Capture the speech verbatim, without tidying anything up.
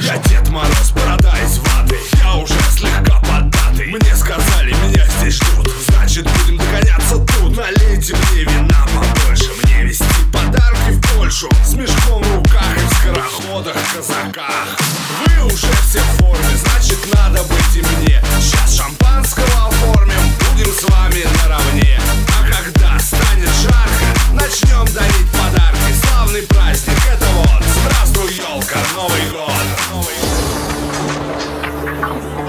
Я Дед Мороз, борода из ваты, я уже слегка поддатый. Мне сказали, меня здесь ждут, значит будем догоняться тут. Налейте мне вина побольше, мне везти подарки в Польшу. С мешком в руках и в скороходах, казаках. Вы уже все в форме, значит надо быть и мне. Сейчас шампанского оформим, будем с вами наравне. А когда станет жарко, начнем дарить подарки. Славный праздник, это вот, здравствуй, елка, Новый год, Новый год.